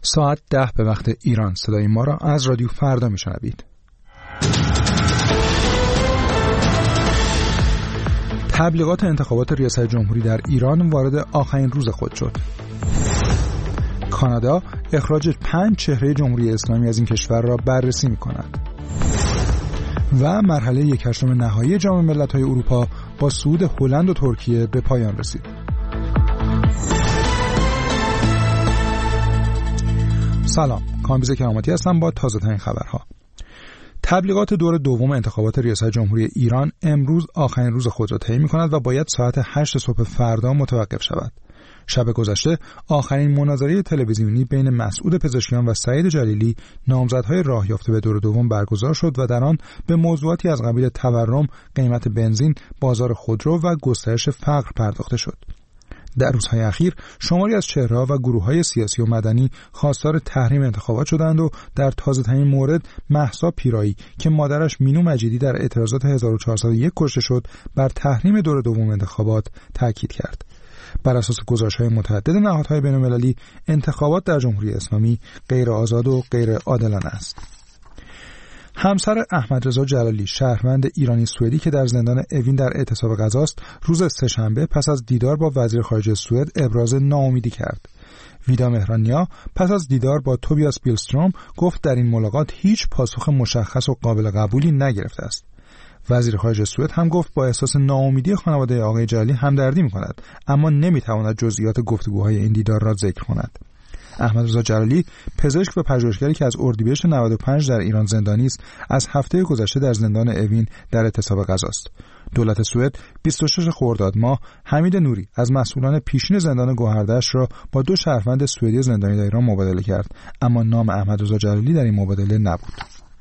ساعت 10 به وقت ایران صدای ما را از رادیو فردا میشنوید. تبلیغات انتخابات ریاست جمهوری در ایران وارد آخرین روز خود شد. کانادا اخراج 5 چهره جمهوری اسلامی از این کشور را بررسی می‌کند. و مرحله 1/8 نهایی جام ملت‌های اروپا با صعود هلند و ترکیه به پایان رسید. سلام، کامبیز کراماتی هستم با تازه‌ترین خبرها. تبلیغات دور دوم انتخابات ریاست جمهوری ایران امروز آخرین روز خود را طی می‌کند و باید ساعت 8 صبح فردا متوقف شود. شب گذشته آخرین مناظره تلویزیونی بین مسعود پزشکیان و سعید جلیلی، نامزدهای راه یافته به دور دوم، برگزار شد و در آن به موضوعاتی از قبیل تورم، قیمت بنزین، بازار خودرو و گسترش فقر پرداخته شد. در روزهای اخیر شماری از چهره‌ها و گروه‌های سیاسی و مدنی خواستار تحریم انتخابات شدند و در تازه‌ترین مورد مهسا پیرایی که مادرش مینو مجیدی در اعتراضات 1401 کشته شد، بر تحریم دور دوم انتخابات تاکید کرد. بر اساس گزارش‌های متعدد نهادهای بین‌المللی، انتخابات در جمهوری اسلامی غیر آزاد و غیر عادلانه است. همسر احمد رضا جلالی، شهروند ایرانی سوئدی که در زندان اوین در اعتصاب غذاست، روز سه‌شنبه پس از دیدار با وزیر خارجه سوئد ابراز ناامیدی کرد. ویدا مهرانیا پس از دیدار با توبیاس بیلستروم گفت در این ملاقات هیچ پاسخ مشخص و قابل قبولی نگرفته است. وزیر خارجه سوئد هم گفت با احساس ناامیدی خانواده آقای جلالی همدردی می‌کند، اما نمی‌تواند جزئیات گفتگوهای این دیدار را ذکر کند. احمد رضا جلالی، پزشک و پژوهشگری که از اردیبهشت 95 در ایران زندانی است، از هفته گذشته در زندان اوین در اعتصاب غذاست. دولت سوئد 26 خرداد ماه حمید نوری از مسئولان پیشین زندان گوهردشت را با 2 شهروند سوئدی زندانی در ایران مبادله کرد، اما نام احمد رضا جلالی در این مبادله نبود.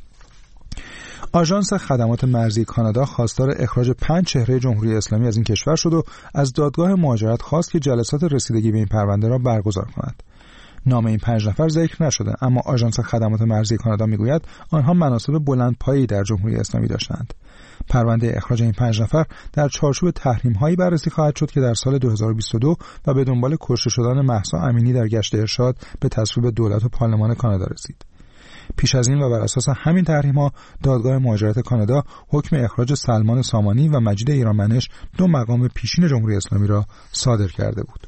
آژانس خدمات مرزی کانادا خواستار اخراج 5 چهره جمهوری اسلامی از این کشور شد و از دادگاه مهاجرت خواست که جلسات رسیدگی به این پرونده را برگزار کند. نام این 5 نفر ذکر نشده، اما آژانس خدمات مرزی کانادا میگوید آنها مناصب بلندپایی در جمهوری اسلامی داشتند. پرونده اخراج این 5 نفر در چارچوب تحریم‌هایی بررسی خواهد شد که در سال 2022 و به دنبال کشته شدن مهسا امینی در گشت ارشاد به تصویب دولت و پارلمان کانادا رسید. پیش از این و بر اساس همین تحریم‌ها، دادگاه مهاجرت کانادا حکم اخراج سلمان سامانی و مجید ایرانمنش، 2 مقام پیشین جمهوری اسلامی را صادر کرده بود.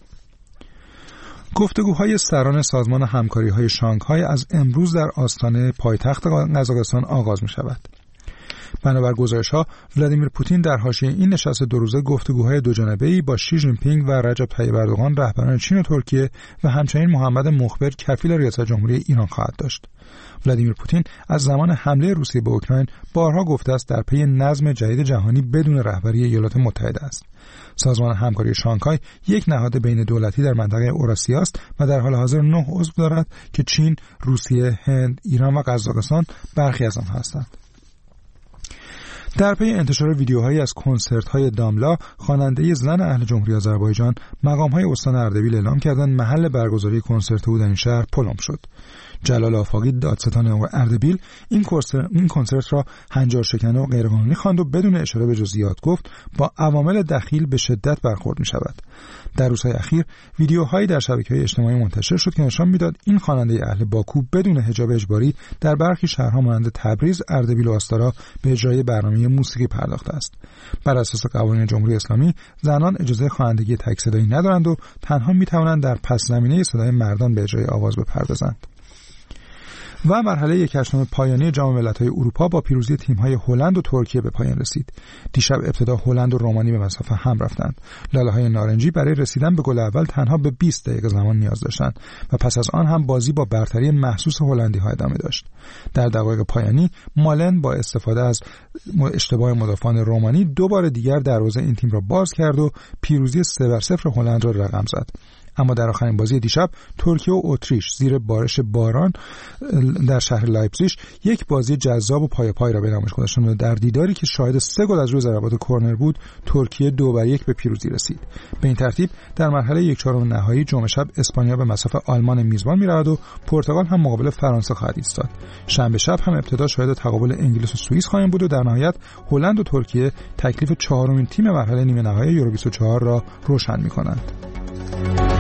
گفتگوهای سران سازمان همکاری‌های شانگهای از امروز در آستانه پایتخت قزاقستان آغاز می‌شود. بنابر گزارش‌ها، ولادیمیر پوتین در حاشیه این نشست 2 روزه گفتگوهای دوجانبه‌ای با شی ژین پینگ و رجب طیب اردوغان، رهبران چین و ترکیه، و همچنین محمد مخبر کفیل ریاست جمهوری ایران خواهد داشت. ولادیمیر پوتین از زمان حمله روسیه به اوکراین بارها گفته است در پی نظم جدید جهانی بدون رهبری ایالات متحده است. سازمان همکاری شانگهای یک نهاد بین دولتی در منطقه اوراسیا است و در حال حاضر 9 عضو دارد که چین، روسیه، هند، ایران و قزاقستان برخی از آنها هستند. در پی انتشار ویدیوهایی از کنسرت‌های داملا، خواننده زن اهل جمهوری آذربایجان، مقام‌های استان اردبیل اعلام کردند محل برگزاری کنسرت او در این شهر پلم شد. جلال آفاقی، دادستان اردبیل، این کنسرت را هنجارشکنی و غیرقانونی خواند و بدون اشاره به جزئیات گفت با عوامل دخیل به شدت برخورد می‌شود. در روزهای اخیر ویدیوهایی در شبکه‌های اجتماعی منتشر شد که نشان می‌داد این خواننده اهل باکو بدون حجاب اجباری در برخی شهرها مانند تبریز، اردبیل و آستارا به اجرای برنامه موسیقی پرداخته است. بر اساس قوانین جمهوری اسلامی، زنان اجازه خوانندگی تک صدایی ندارند و تنها می‌توانند در پس زمینه صدای مردان به اجرای آواز بپردازند. و مرحله 1/8 پایانی جام ملت‌های اروپا با پیروزی تیم‌های هلند و ترکیه به پایان رسید. دیشب ابتدا هلند و رومانی به مسافه هم رفتند. لاله‌های نارنجی برای رسیدن به گل اول تنها به 20 دقیقه زمان نیاز داشتند و پس از آن هم بازی با برتری محسوس هلندی‌ها ادامه داشت. در دقایق پایانی مالن با استفاده از اشتباه مدافعان رومانی 2 بار دیگر دروازه این تیم را باز کرد و پیروزی 3-0 هلند را رقم زد. اما در آخرین بازی دیشب ترکیه و اتریش زیر بارش باران در شهر لایپزیگ یک بازی جذاب و پای را به نمایش گذاشتند و در دیداری که شاهد 3 گل از روی ضربات کرنر بود، ترکیه 2-1 به پیروزی رسید. به این ترتیب در مرحله 1/4 نهایی جمعه شب اسپانیا به مصاف آلمان میزبان می‌رود و پرتغال هم مقابل فرانسه خواهد ایستاد. شنبه شب هم ابتدا شاهد تقابل انگلیس و سوئیس خواهیم بود و در نهایت هلند و ترکیه تکلیف 4مین تیم مرحله نیمه نهایی یورو 24 را روشن می‌کنند.